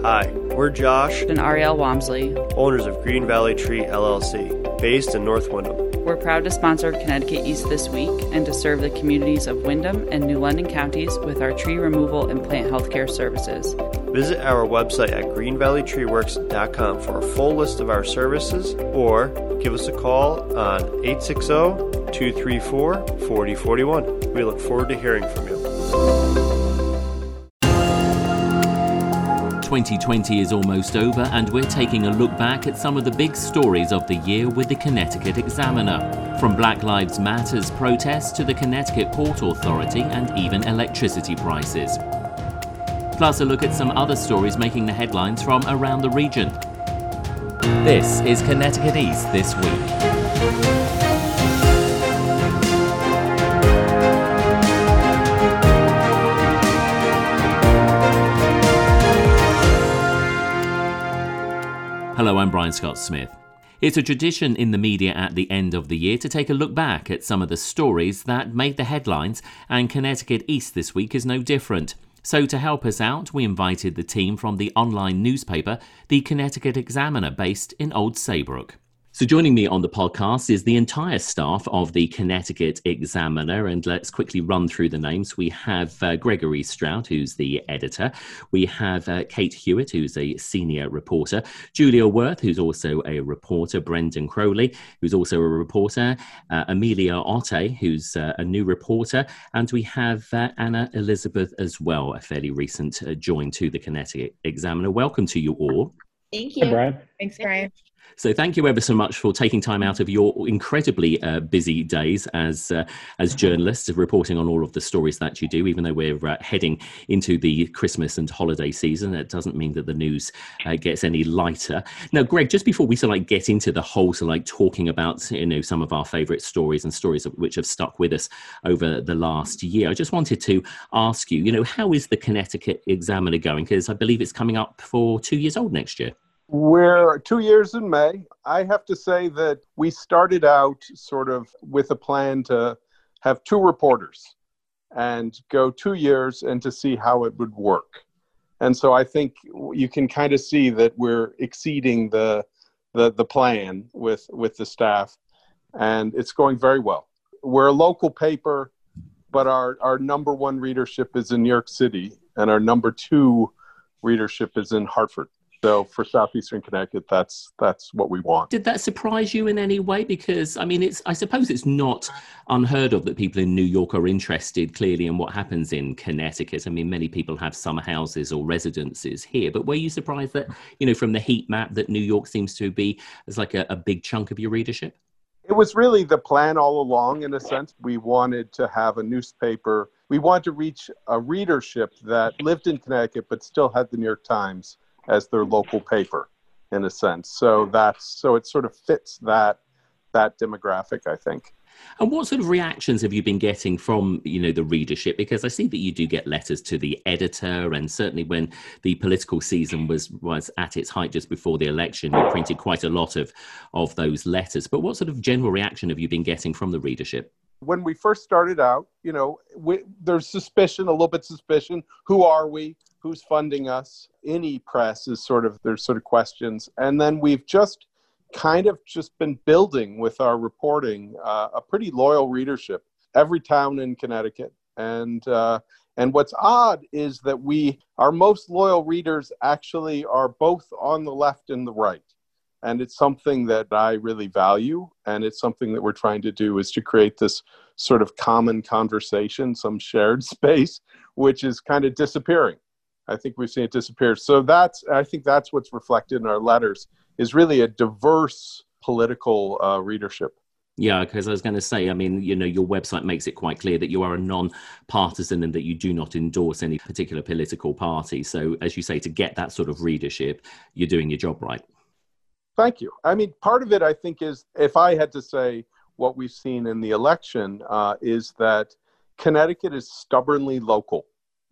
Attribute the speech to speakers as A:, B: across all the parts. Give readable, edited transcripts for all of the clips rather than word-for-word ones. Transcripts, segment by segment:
A: Hi, we're Josh
B: and Ariel Wamsley,
A: owners of Green Valley Tree LLC, based in North Windham.
B: We're proud to sponsor Connecticut East This Week and to serve the communities of Windham and New London counties with our tree removal and plant healthcare services.
A: Visit our website at greenvalleytreeworks.com for a full list of our services, or give us a call on 860-234-4041. We look forward to hearing from you.
C: 2020 is almost over, and we're taking a look back at some of the big stories of the year with the Connecticut Examiner. From Black Lives Matter's protests to the Connecticut Port Authority and even electricity prices. Plus a look at some other stories making the headlines from around the region. This is Connecticut East This Week. Hello, I'm Brian Scott Smith. It's a tradition in the media at the end of the year to take a look back at some of the stories that made the headlines, and Connecticut East This Week is no different. So to help us out, we invited the team from the online newspaper, the Connecticut Examiner, based in Old Saybrook. So joining me on the podcast is the entire staff of the Connecticut Examiner, and let's quickly run through the names. We have Gregory Stroud, who's the editor. We have Kate Hewitt, who's a senior reporter. Julia Worth, who's also a reporter. Brendan Crowley, who's also a reporter. Amelia Otte, who's a new reporter. And we have Anna Elizabeth as well, a fairly recent join to the Connecticut Examiner. Welcome to you all.
D: Thank you.
E: Hi, Brian.
D: Thanks, Brian.
C: So thank you ever so much for taking time out of your incredibly busy days as journalists, reporting on all of the stories that you do. Even though we're heading into the Christmas and holiday season, it doesn't mean that the news gets any lighter. Now, Greg, just before we get into the whole talking about some of our favourite stories and stories which have stuck with us over the last year, I just wanted to ask you, how is the Connecticut Examiner going? Because I believe it's coming up for 2 years old next year.
E: We're 2 years in May. I have to say that we started out sort of with a plan to have two reporters and go 2 years and to see how it would work. And so I think you can kind of see that we're exceeding the plan with the staff, and it's going very well. We're a local paper, but our number one readership is in New York City, and our number two readership is in Hartford. So for Southeastern Connecticut, that's what we want.
C: Did that surprise you in any way? Because, I suppose it's not unheard of that people in New York are interested clearly in what happens in Connecticut. Many people have summer houses or residences here. But were you surprised that, from the heat map, that New York seems to be as a big chunk of your readership?
E: It was really the plan all along, in a sense. We wanted to have a newspaper. We wanted to reach a readership that lived in Connecticut but still had the New York Times as their local paper, in a sense. So it sort of fits that demographic, I think.
C: And what sort of reactions have you been getting from, the readership? Because I see that you do get letters to the editor, and certainly when the political season was at its height just before the election, you printed quite a lot of those letters. But what sort of general reaction have you been getting from the readership?
E: When we first started out, there's suspicion, a little bit suspicion. Who are we? Who's funding us? Any press is there's questions. And then we've just been building with our reporting a pretty loyal readership, every town in Connecticut. And what's odd is that our most loyal readers actually are both on the left and the right. And it's something that I really value. And it's something that we're trying to do, is to create this sort of common conversation, some shared space, which is kind of disappearing. I think we've seen it disappear. So I think that's what's reflected in our letters, is really a diverse political readership.
C: Yeah, because I was going to say, your website makes it quite clear that you are a non-partisan and that you do not endorse any particular political party. So as you say, to get that sort of readership, you're doing your job right.
E: Thank you. Part of it, I think, is, if I had to say what we've seen in the election, is that Connecticut is stubbornly local.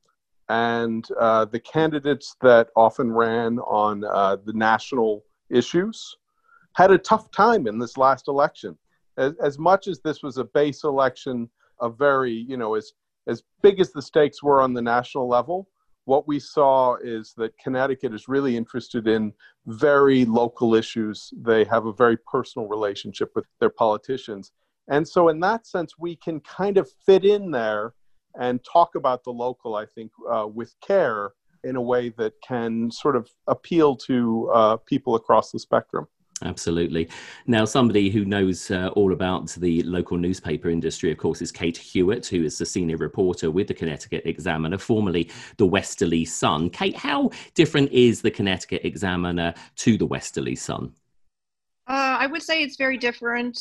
E: And the candidates that often ran on the national issues had a tough time in this last election. As much as this was a base election, a very, as big as the stakes were on the national level, what we saw is that Connecticut is really interested in very local issues. They have a very personal relationship with their politicians. And so in that sense, we can kind of fit in there and talk about the local, I think, with care in a way that can sort of appeal to people across the spectrum.
C: Absolutely. Now, somebody who knows all about the local newspaper industry, of course, is Kate Hewitt, who is the senior reporter with the Connecticut Examiner, formerly the Westerly Sun. Kate, how different is the Connecticut Examiner to the Westerly Sun?
D: I would say it's very different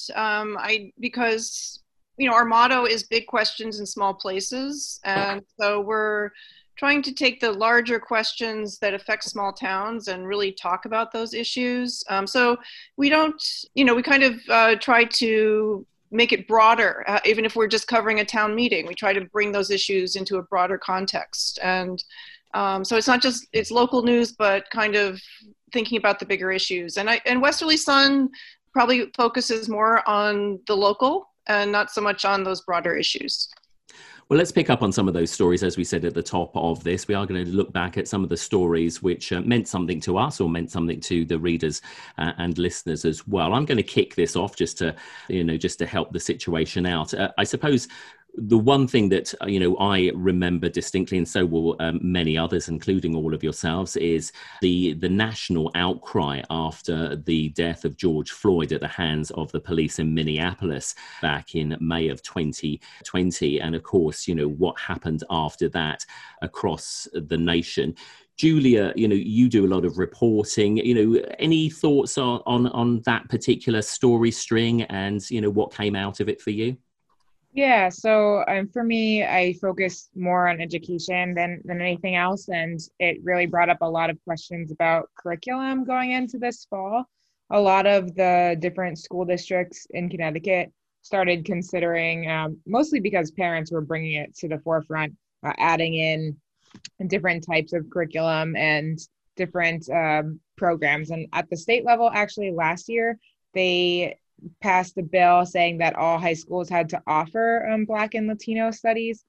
D: because, our motto is big questions in small places. And so we're trying to take the larger questions that affect small towns and really talk about those issues. So we don't, we kind of try to make it broader. Even if we're just covering a town meeting, we try to bring those issues into a broader context. And so it's not just, it's local news, but kind of thinking about the bigger issues. And Westerly Sun probably focuses more on the local and not so much on those broader issues.
C: Well, let's pick up on some of those stories. As we said at the top of this, we are going to look back at some of the stories which meant something to us or meant something to the readers and listeners as well. I'm going to kick this off just to help the situation out. I suppose the one thing that, I remember distinctly, and so will many others, including all of yourselves, is the national outcry after the death of George Floyd at the hands of the police in Minneapolis back in May of 2020. And of course, what happened after that across the nation. Julia, you do a lot of reporting. Any thoughts on that particular story string and, what came out of it for you?
F: Yeah, so for me, I focus more on education than anything else. And it really brought up a lot of questions about curriculum going into this fall. A lot of the different school districts in Connecticut started considering, mostly because parents were bringing it to the forefront, adding in different types of curriculum and different programs. And at the state level, actually last year, they passed a bill saying that all high schools had to offer Black and Latino studies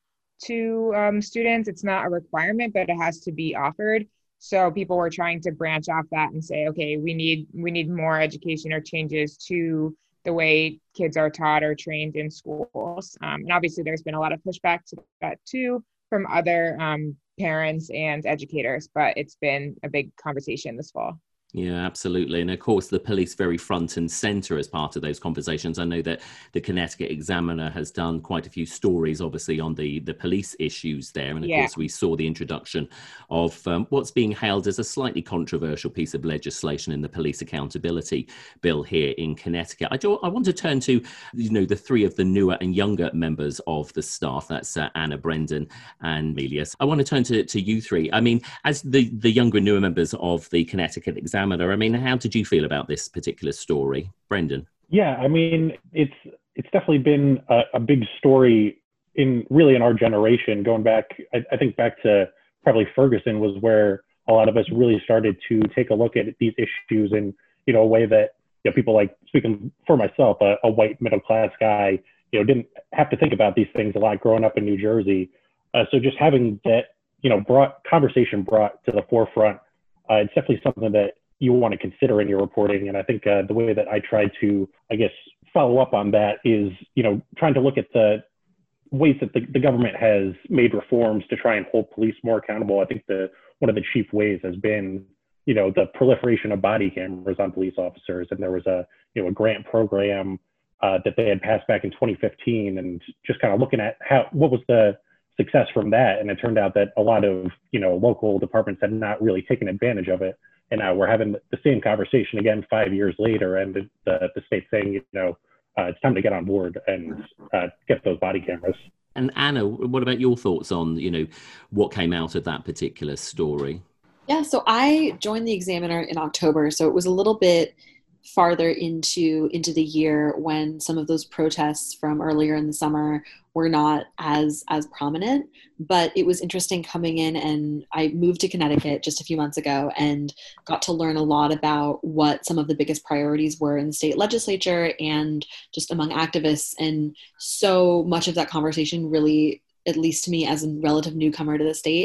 F: to students. It's not a requirement, but it has to be offered. So people were trying to branch off that and say, okay, we need more education or changes to the way kids are taught or trained in schools. And obviously there's been a lot of pushback to that too from other parents and educators, but it's been a big conversation this fall.
C: Yeah, absolutely. And of course, the police very front and center as part of those conversations. I know that the Connecticut Examiner has done quite a few stories, obviously, on the police issues there. And of course, we saw the introduction of what's being hailed as a slightly controversial piece of legislation in the police accountability bill here in Connecticut. I want to turn to, the three of the newer and younger members of the staff. That's Anna, Brendan and Melius. I want to turn to you three. I mean, as the younger and newer members of the Connecticut Examiner, how did you feel about this particular story? Brendan?
G: Yeah, I mean, it's definitely been a big story in our generation. Going back, I think back to probably Ferguson was where a lot of us really started to take a look at these issues in, a way that, people like, speaking for myself, a white middle class guy, didn't have to think about these things a lot growing up in New Jersey. So just having that, conversation brought to the forefront, it's definitely something that you want to consider in your reporting. And I think the way that I try to, follow up on that is, trying to look at the ways that the government has made reforms to try and hold police more accountable. I think one of the chief ways has been, the proliferation of body cameras on police officers. And there was a grant program that they had passed back in 2015, and just kind of looking at what was the success from that. And it turned out that a lot of, local departments had not really taken advantage of it. And now we're having the same conversation again 5 years later, and the state saying, it's time to get on board and get those body cameras.
C: And Anna, what about your thoughts on, what came out of that particular story?
H: Yeah, so I joined the Examiner in October, so it was a little bit farther into the year when some of those protests from earlier in the summer were not as prominent. But it was interesting coming in, and I moved to Connecticut just a few months ago and got to learn a lot about what some of the biggest priorities were in the state legislature and just among activists. And so much of that conversation really, at least to me as a relative newcomer to the state,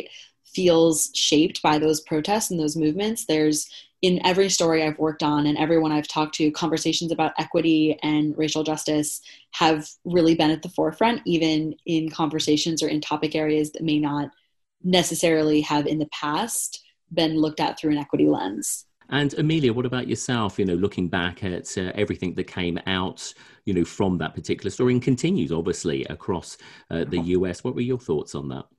H: feels shaped by those protests and those movements. There's, in every story I've worked on and everyone I've talked to, conversations about equity and racial justice have really been at the forefront, even in conversations or in topic areas that may not necessarily have in the past been looked at through an equity lens.
C: And Amelia, what about yourself? Looking back at everything that came out, from that particular story and continues obviously across the US. What were your thoughts on that?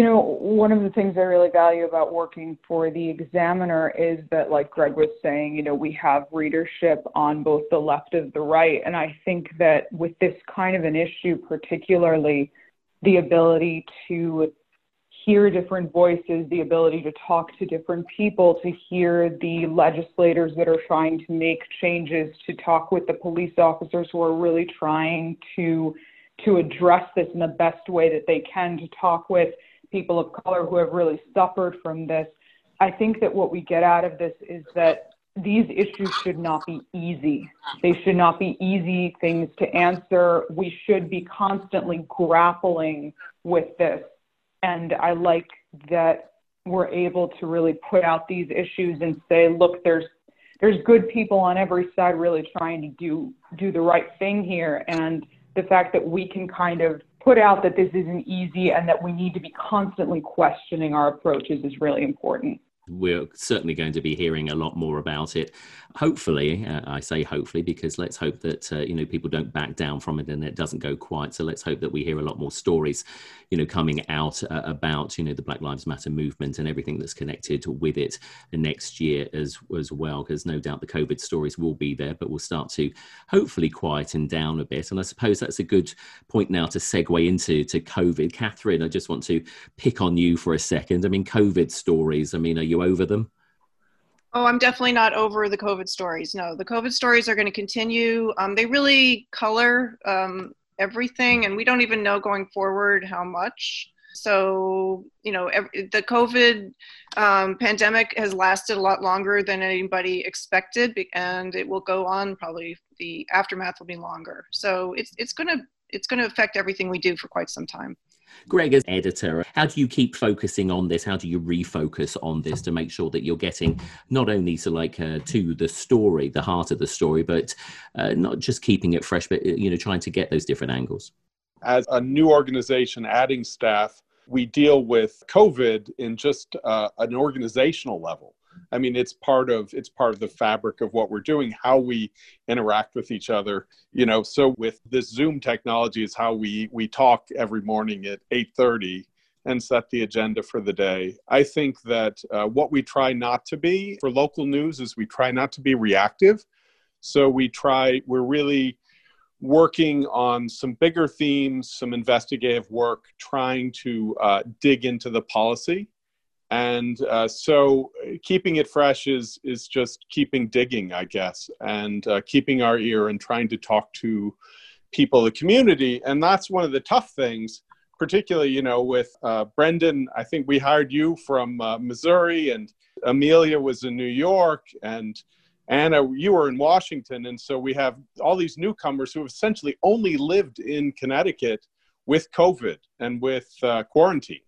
I: One of the things I really value about working for the Examiner is that, like Greg was saying, we have readership on both the left and the right. And I think that with this kind of an issue, particularly the ability to hear different voices, the ability to talk to different people, to hear the legislators that are trying to make changes, to talk with the police officers who are really trying to address this in the best way that they can, to talk with people of color who have really suffered from this. I think that what we get out of this is that these issues should not be easy. They should not be easy things to answer. We should be constantly grappling with this. And I like that we're able to really put out these issues and say, look, there's good people on every side really trying to do the right thing here. And the fact that we can kind of put out that this isn't easy and that we need to be constantly questioning our approaches is really important.
C: We're certainly going to be hearing a lot more about it. Hopefully, I say hopefully because let's hope that people don't back down from it and it doesn't go quiet. So let's hope that we hear a lot more stories, coming out about the Black Lives Matter movement and everything that's connected with it next year as well. Because no doubt the COVID stories will be there, but we'll start to hopefully quieten down a bit. And I suppose that's a good point now to segue into COVID. Catherine, I just want to pick on you for a second. I mean, COVID stories. I mean, are you over them?
D: Oh, I'm definitely not over the COVID stories. No, the COVID stories are going to continue. They really color everything, and we don't even know going forward how much. So, the COVID pandemic has lasted a lot longer than anybody expected, and it will go on. Probably the aftermath will be longer. So it's going to affect everything we do for quite some time.
C: Greg, as editor, how do you keep focusing on this? How do you refocus on this to make sure that you're getting not only to the story, the heart of the story, but not just keeping it fresh, but trying to get those different angles?
E: As a new organization adding staff, we deal with COVID in just an organizational level. I mean, it's part of the fabric of what we're doing, how we interact with each other. So with this Zoom technology is how we talk every morning at 8:30 and set the agenda for the day. I think that what we try not to be for local news is we try not to be reactive. So we're really working on some bigger themes, some investigative work, trying to dig into the policy. And so keeping it fresh is just keeping digging, I guess, and keeping our ear and trying to talk to people in the community. And that's one of the tough things, particularly, with Brendan. I think we hired you from Missouri, and Amelia was in New York, and Anna, you were in Washington. And so we have all these newcomers who have essentially only lived in Connecticut with COVID and with quarantine.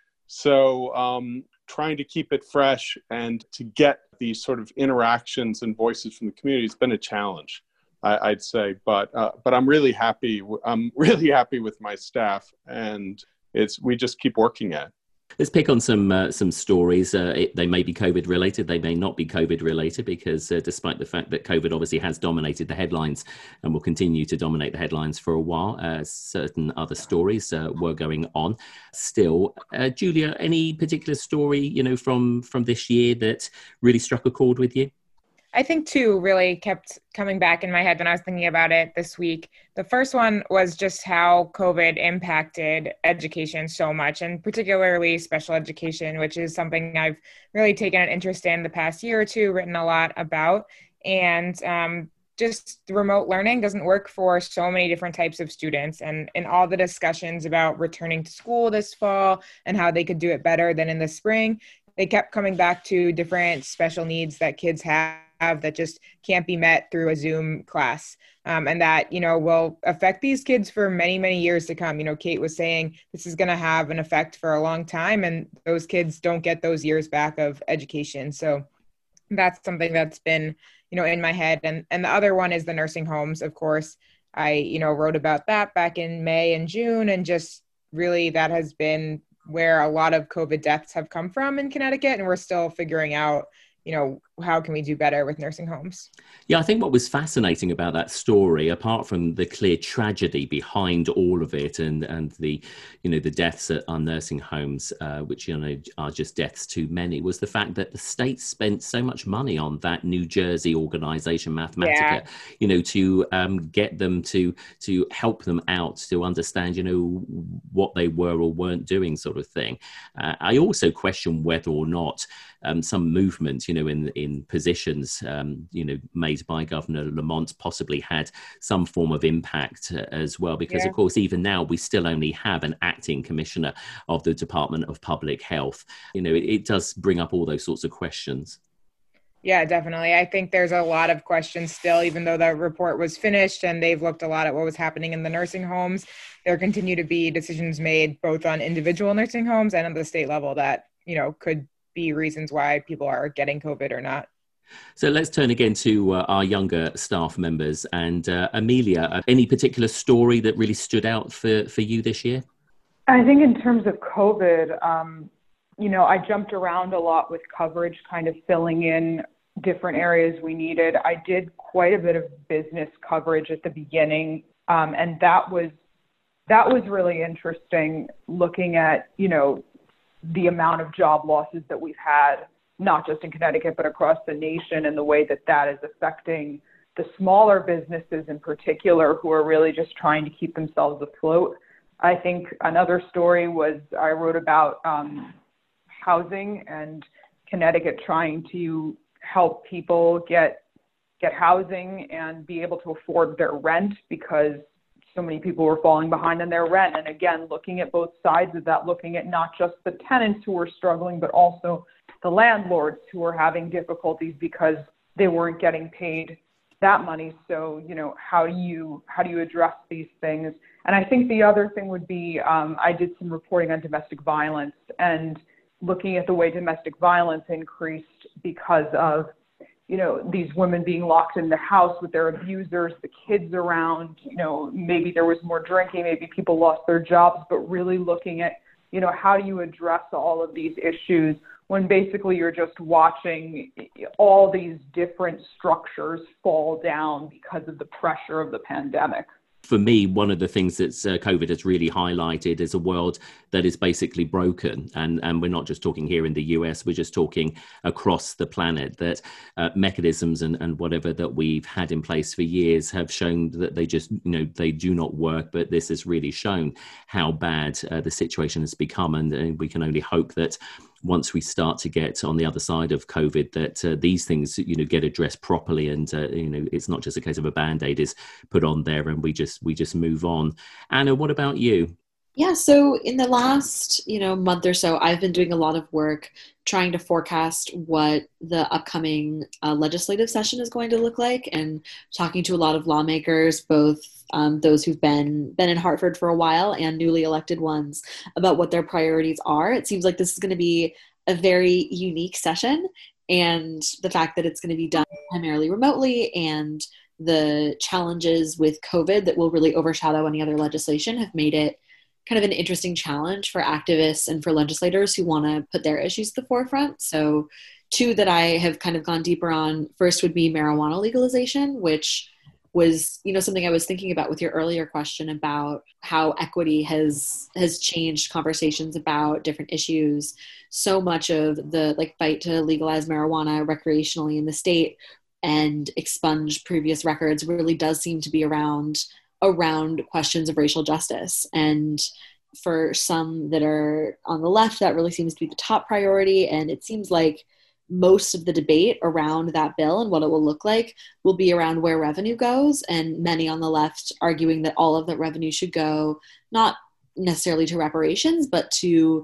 E: So trying to keep it fresh and to get these sort of interactions and voices from the community has been a challenge, I'd say. But I'm really happy. I'm really happy with my staff, and we just keep working at it.
C: Let's pick on some stories. They may be COVID related, they may not be COVID related, because despite the fact that COVID obviously has dominated the headlines and will continue to dominate the headlines for a while, certain other stories were going on still. Julia, any particular story, from this year that really struck a chord with you?
F: I think two really kept coming back in my head when I was thinking about it this week. The first one was just how COVID impacted education so much, and particularly special education, which is something I've really taken an interest in the past year or two, written a lot about. And just remote learning doesn't work for so many different types of students. And in all the discussions about returning to school this fall and how they could do it better than in the spring, they kept coming back to different special needs that kids have that just can't be met through a Zoom class. And that, will affect these kids for many, many years to come. Kate was saying this is going to have an effect for a long time, and those kids don't get those years back of education. So that's something that's been, in my head. And the other one is the nursing homes, of course. I, wrote about that back in May and June, and just really that has been where a lot of COVID deaths have come from in Connecticut. And we're still figuring out, how can we do better with nursing homes?
C: Yeah, I think what was fascinating about that story, apart from the clear tragedy behind all of it and the, the deaths at our nursing homes, which, are just deaths too many, was the fact that the state spent so much money on that New Jersey organization, Mathematica, to get them to help them out, to understand, what they were or weren't doing, sort of thing. I also question whether or not some movement, in positions, made by Governor Lamont possibly had some form of impact as well. Because, of course, even now, we still only have an acting commissioner of the Department of Public Health. It does bring up all those sorts of questions.
F: Yeah, definitely. I think there's a lot of questions still, even though the report was finished and they've looked a lot at what was happening in the nursing homes. There continue to be decisions made both on individual nursing homes and at the state level that, could be reasons why people are getting COVID or not.
C: So let's turn again to our younger staff members. And Amelia, any particular story that really stood out for you this year?
I: I think in terms of COVID, I jumped around a lot with coverage, kind of filling in different areas we needed. I did quite a bit of business coverage at the beginning, and that was really interesting, looking at, the amount of job losses that we've had, not just in Connecticut, but across the nation, and the way that is affecting the smaller businesses in particular, who are really just trying to keep themselves afloat. I think another story was I wrote about housing and Connecticut trying to help people get housing and be able to afford their rent, because so many people were falling behind on their rent. And again, looking at both sides of that, looking at not just the tenants who were struggling, but also the landlords who were having difficulties because they weren't getting paid that money. So, how do you address these things? And I think the other thing would be, I did some reporting on domestic violence, and looking at the way domestic violence increased because of, these women being locked in the house with their abusers, the kids around, maybe there was more drinking, maybe people lost their jobs, but really looking at, how do you address all of these issues when basically you're just watching all these different structures fall down because of the pressure of the pandemic.
C: For me, one of the things that COVID has really highlighted is a world that is basically broken. And we're not just talking here in the US, we're just talking across the planet, that mechanisms and whatever that we've had in place for years have shown that they just, they do not work. But this has really shown how bad the situation has become. And we can only hope that once we start to get on the other side of COVID, that these things, get addressed properly, and it's not just a case of a Band-Aid is put on there and we just move on. Anna, what about you?
H: Yeah, so in the last, month or so, I've been doing a lot of work trying to forecast what the upcoming legislative session is going to look like, and talking to a lot of lawmakers, both those who've been in Hartford for a while and newly elected ones, about what their priorities are. It seems like this is going to be a very unique session, and the fact that it's going to be done primarily remotely and the challenges with COVID that will really overshadow any other legislation have made it kind of an interesting challenge for activists and for legislators who want to put their issues to the forefront. So two that I have kind of gone deeper on, first would be marijuana legalization, which was, something I was thinking about with your earlier question about how equity has changed conversations about different issues. So much of the fight to legalize marijuana recreationally in the state and expunge previous records really does seem to be around questions of racial justice. And for some that are on the left, that really seems to be the top priority. And it seems like most of the debate around that bill and what it will look like will be around where revenue goes, and many on the left arguing that all of that revenue should go not necessarily to reparations, but to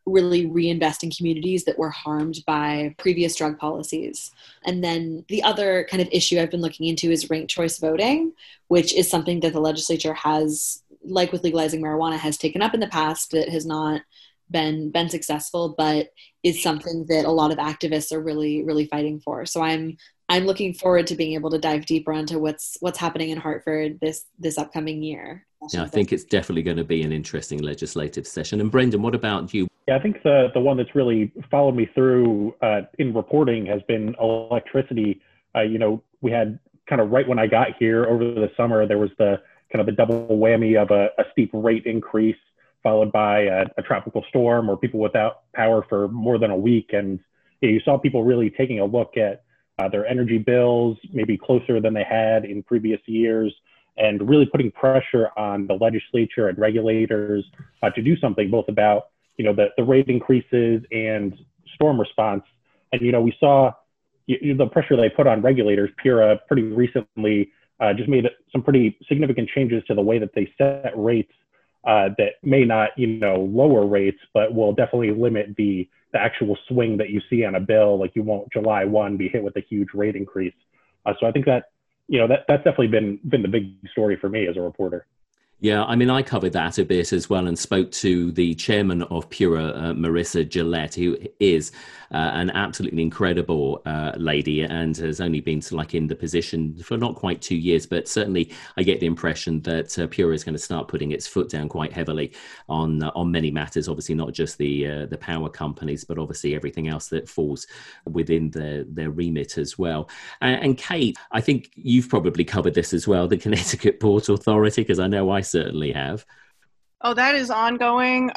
H: really reinvest in communities that were harmed by previous drug policies. And then the other kind of issue I've been looking into is ranked choice voting, which is something that the legislature has, like with legalizing marijuana, has taken up in the past that has not been successful, but is something that a lot of activists are really, really fighting for. So I'm looking forward to being able to dive deeper into what's happening in Hartford this upcoming year.
C: Yeah, I think it's definitely going to be an interesting legislative session. And Brendan, what about you?
G: Yeah, I think the one that's really followed me through in reporting has been electricity. We had kind of right when I got here over the summer, there was the kind of the double whammy of a steep rate increase followed by a tropical storm or people without power for more than a week. And you saw people really taking a look at their energy bills, maybe closer than they had in previous years, and really putting pressure on the legislature and regulators to do something both about, the rate increases and storm response. And, we saw the pressure they put on regulators. PURA pretty recently just made some pretty significant changes to the way that they set rates that may not, lower rates, but will definitely limit the actual swing that you see on a bill. Like you won't July 1 be hit with a huge rate increase. So I think that, that's definitely been the big story for me as a reporter.
C: Yeah, I mean, I covered that a bit as well and spoke to the chairman of PURA, Marissa Gillette, who is an absolutely incredible lady and has only been in the position for not quite 2 years, but certainly I get the impression that PURA is going to start putting its foot down quite heavily on many matters, obviously not just the power companies, but obviously everything else that falls within their remit as well. And Kate, I think you've probably covered this as well, the Connecticut Port Authority, because I know I certainly have.
D: Oh, that is ongoing.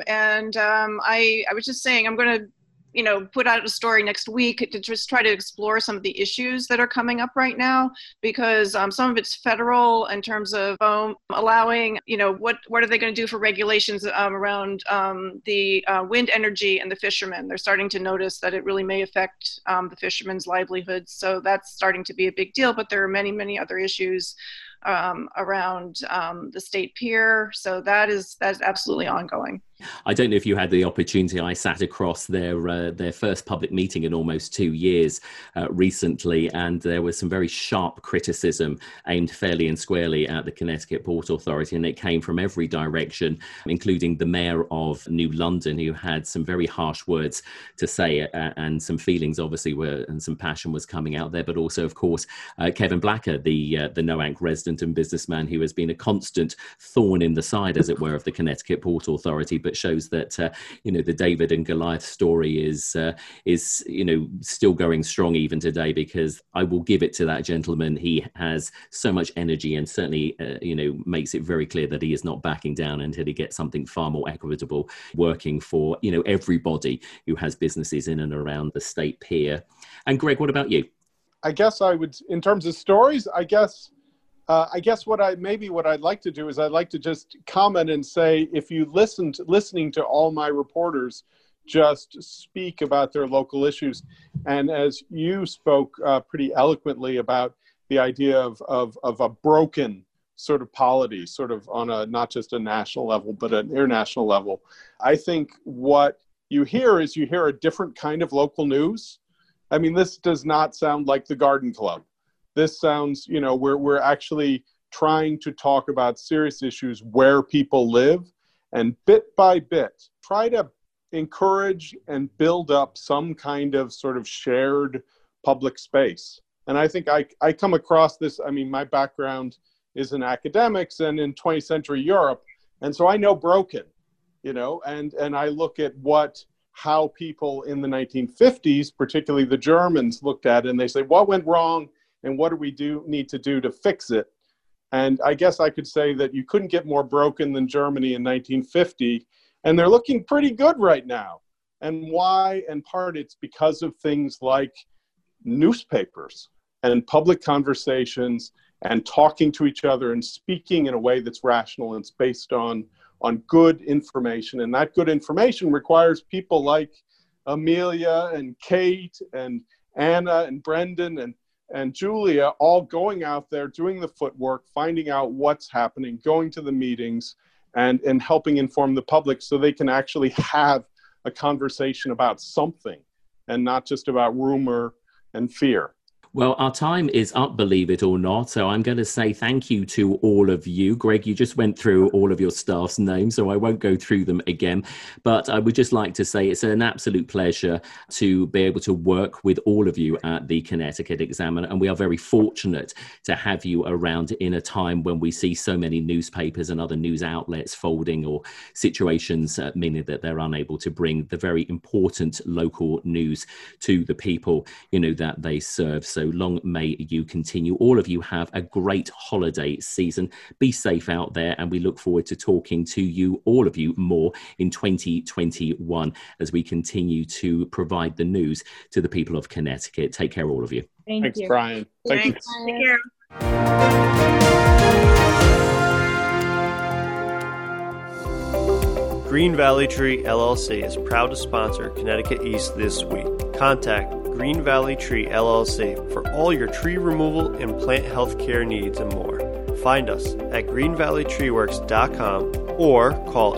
D: I was just saying, I'm going to, put out a story next week to just try to explore some of the issues that are coming up right now, because some of it's federal in terms of allowing, what are they going to do for regulations around the wind energy and the fishermen. They're starting to notice that it really may affect the fishermen's livelihoods. So that's starting to be a big deal, but there are many, many other issues around the state pier. So that's absolutely ongoing.
C: I don't know if you had the opportunity. I sat across their first public meeting in almost 2 years recently, and there was some very sharp criticism aimed fairly and squarely at the Connecticut Port Authority, and it came from every direction, including the mayor of New London, who had some very harsh words to say, and some feelings obviously and some passion was coming out there, but also, of course, Kevin Blacker, the Noank resident and businessman who has been a constant thorn in the side, as it were, of the Connecticut Port Authority, but shows that the David and Goliath story is still going strong even today, because I will give it to that gentleman. He has so much energy and certainly makes it very clear that he is not backing down until he gets something far more equitable working for everybody who has businesses in and around the state pier. And Greg, what about you?
E: I guess I would, in terms of stories, I guess what I'd like to do is I'd like to just comment and say, if you listening to all my reporters just speak about their local issues, and as you spoke pretty eloquently about the idea of a broken sort of polity, sort of on a not just a national level but an international level, I think what you hear is a different kind of local news. I mean, this does not sound like the Garden Club. This sounds, we're actually trying to talk about serious issues where people live, and bit by bit, try to encourage and build up some kind of sort of shared public space. And I think I come across this, I mean, my background is in academics and in 20th century Europe. And so I know broken, and I look at how people in the 1950s, particularly the Germans, looked at it, and they say, what went wrong? And what do we need to do to fix it? And I guess I could say that you couldn't get more broken than Germany in 1950. And they're looking pretty good right now. And why? In part, it's because of things like newspapers and public conversations and talking to each other and speaking in a way that's rational and it's based on good information. And that good information requires people like Amelia and Kate and Anna and Brendan and Julia all going out there, doing the footwork, finding out what's happening, going to the meetings, and helping inform the public so they can actually have a conversation about something and not just about rumor and fear.
C: Well, our time is up, believe it or not. So I'm going to say thank you to all of you. Greg, you just went through all of your staff's names, so I won't go through them again. But I would just like to say it's an absolute pleasure to be able to work with all of you at the Connecticut Examiner. And we are very fortunate to have you around in a time when we see so many newspapers and other news outlets folding, or situations meaning that they're unable to bring the very important local news to the people, that they serve. So long may you continue. All of you have a great holiday season. Be safe out there, and we look forward to talking to you, all of you, more in 2021 as we continue to provide the news to the people of Connecticut. Take care, all of you.
E: Thanks, Brian. Thank you.
D: Take care.
A: Green Valley Tree LLC is proud to sponsor Connecticut East This Week. Contact Green Valley Tree LLC for all your tree removal and plant health care needs and more. Find us at greenvalleytreeworks.com or call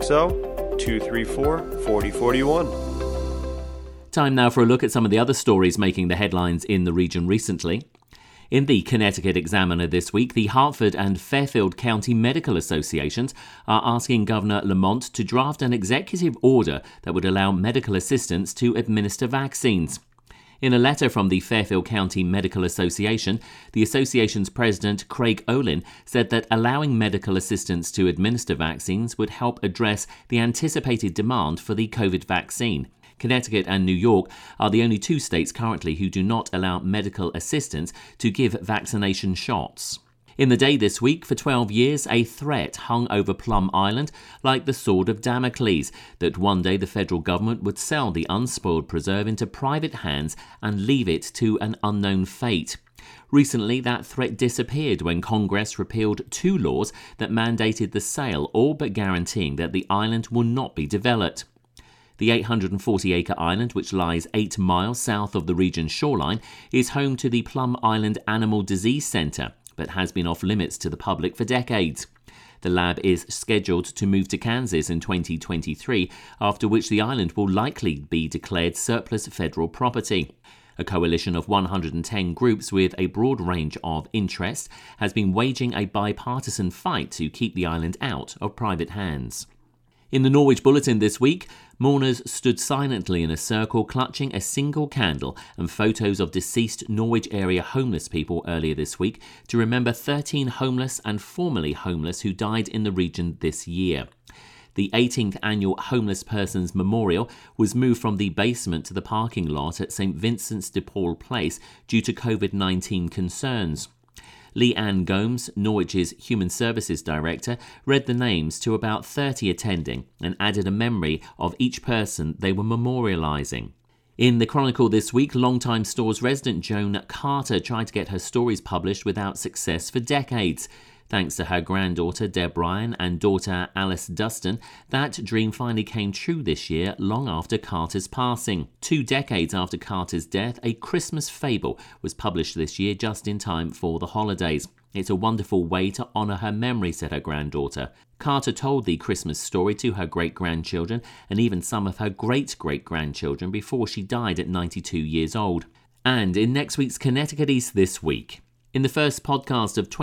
A: 860-234-4041.
C: Time now for a look at some of the other stories making the headlines in the region recently. In the Connecticut Examiner this week, the Hartford and Fairfield County Medical Associations are asking Governor Lamont to draft an executive order that would allow medical assistants to administer vaccines. In a letter from the Fairfield County Medical Association, the association's president, Craig Olin, said that allowing medical assistants to administer vaccines would help address the anticipated demand for the COVID vaccine. Connecticut and New York are the only two states currently who do not allow medical assistants to give vaccination shots. In the day this week, for 12 years, a threat hung over Plum Island like the sword of Damocles, that one day the federal government would sell the unspoiled preserve into private hands and leave it to an unknown fate. Recently, that threat disappeared when Congress repealed two laws that mandated the sale, all but guaranteeing that the island will not be developed. The 840-acre island, which lies 8 miles south of the region's shoreline, is home to the Plum Island Animal Disease Center, but has been off limits to the public for decades. The lab is scheduled to move to Kansas in 2023, after which the island will likely be declared surplus federal property. A coalition of 110 groups with a broad range of interests has been waging a bipartisan fight to keep the island out of private hands. In the Norwich Bulletin this week, mourners stood silently in a circle clutching a single candle and photos of deceased Norwich area homeless people earlier this week to remember 13 homeless and formerly homeless who died in the region this year. The 18th annual Homeless Persons Memorial was moved from the basement to the parking lot at St. Vincent's de Paul Place due to COVID-19 concerns. Leanne Gomes, Norwich's Human Services Director, read the names to about 30 attending and added a memory of each person they were memorialising. In the Chronicle this week, longtime Stores resident Joan Carter tried to get her stories published without success for decades. Thanks to her granddaughter Deb Ryan and daughter Alice Dustin, that dream finally came true this year, long after Carter's passing. 2 decades after Carter's death, A Christmas Fable was published this year just in time for the holidays. It's a wonderful way to honour her memory, said her granddaughter. Carter told the Christmas story to her great-grandchildren and even some of her great-great-grandchildren before she died at 92 years old. And in next week's Connecticut East This Week, in the first podcast of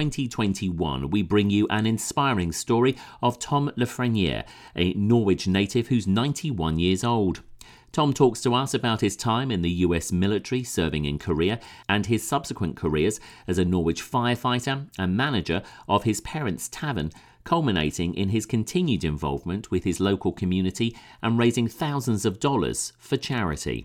C: 2021, we bring you an inspiring story of Tom Lafreniere, a Norwich native who's 91 years old. Tom talks to us about his time in the US military serving in Korea and his subsequent careers as a Norwich firefighter and manager of his parents' tavern, culminating in his continued involvement with his local community and raising thousands of dollars for charity.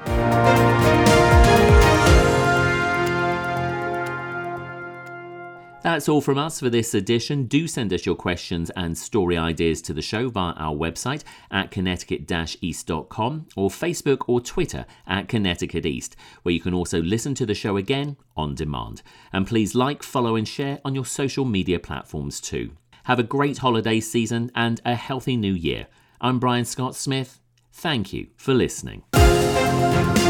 C: That's all from us for this edition. Do send us your questions and story ideas to the show via our website at connecticut-east.com or Facebook or Twitter at Connecticut East, where you can also listen to the show again on demand. And please like, follow and share on your social media platforms too. Have a great holiday season and a healthy new year. I'm Brian Scott Smith. Thank you for listening.